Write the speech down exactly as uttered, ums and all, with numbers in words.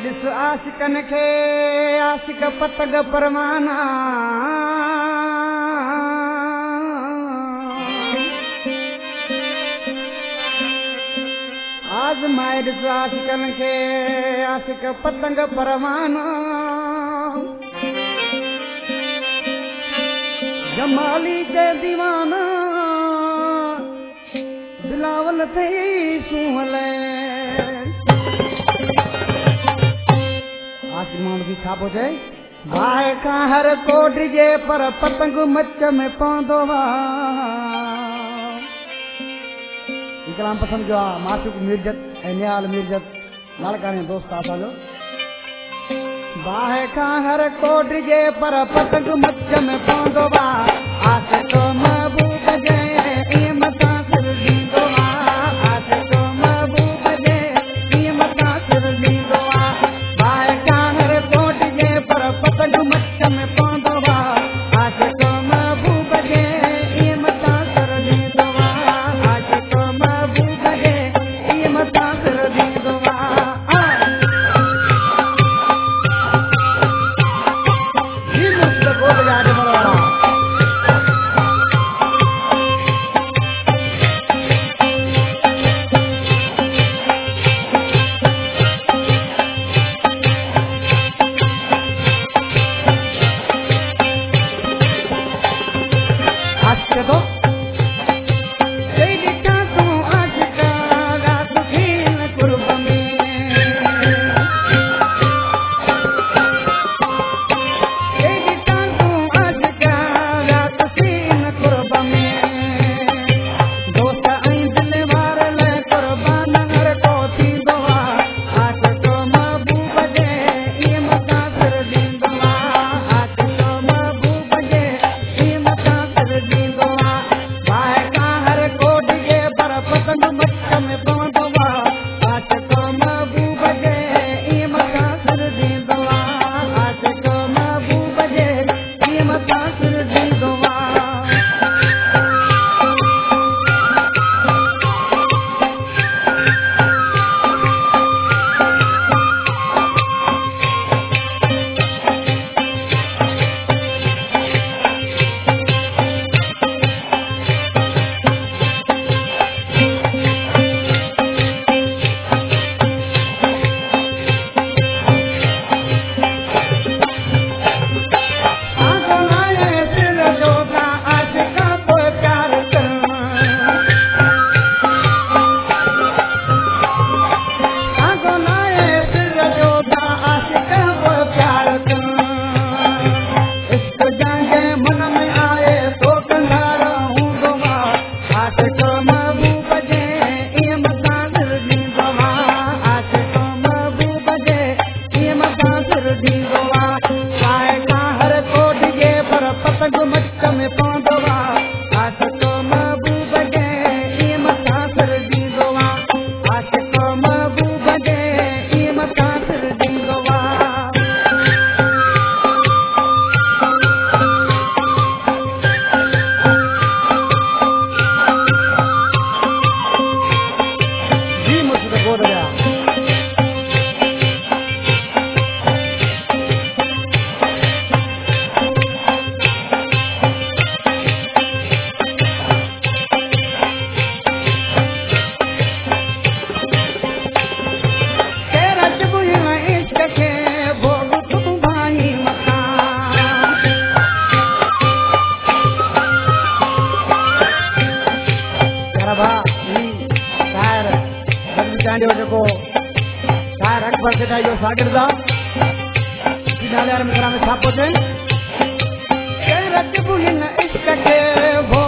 ॾिस आशिकन खे आशिक पतग परवाना आज़माए ॾिस आशिकन खे आशिक पतंग परवाना जमाली के दीवाना बिलावल थई सुहले आसमान की छा पो चए बाहि खां हर को डिजे पर पतंग मच में पवंदो वा कलाम पसंद जो आहे मासूक मिर्जत ऐं निहाल मिर्जत लालकानी दोस्त आहे असांजो बाहि खां हर को डिजे पर पतंग मच में पवंदो वा आशिक महबूब जे ईअं मथां सिर ॾींदो आहे आशिक महबूब जे ईअं मथां सिर ॾींदो आहे बाहि खां हर को डिजे पर पतंग मच में पवंदो वा आशिक महबूब जे ईअं मथां सिर ॾींदो आहे आशिक महबूब जे ईअं मथां सिर ॾींदो आहे शागिर्दा नाले में छापो थे इश्क के